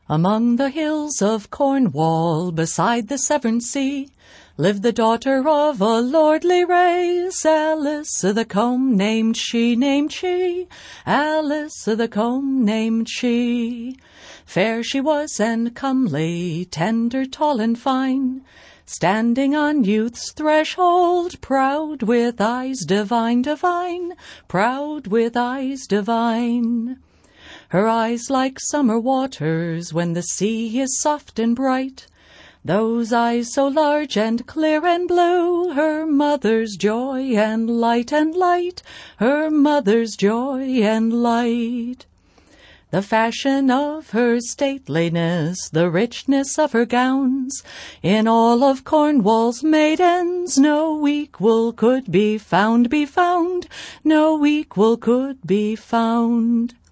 Among the hills of Cornwall, beside the Severn Sea, lived the daughter of a lordly race, Alice o' the Combe named she, Alice o' the Combe named she. Fair she was and comely, tender, tall and fine, standing on youth's threshold, proud with eyes divine, proud with eyes divine. Her eyes like summer waters when the sea is soft and bright, those eyes so large and clear and blue, her mother's joy and light, her mother's joy and light. The fashion of her stateliness, the richness of her gowns, in all of Cornwall's maidens no equal could be found, no equal could be found.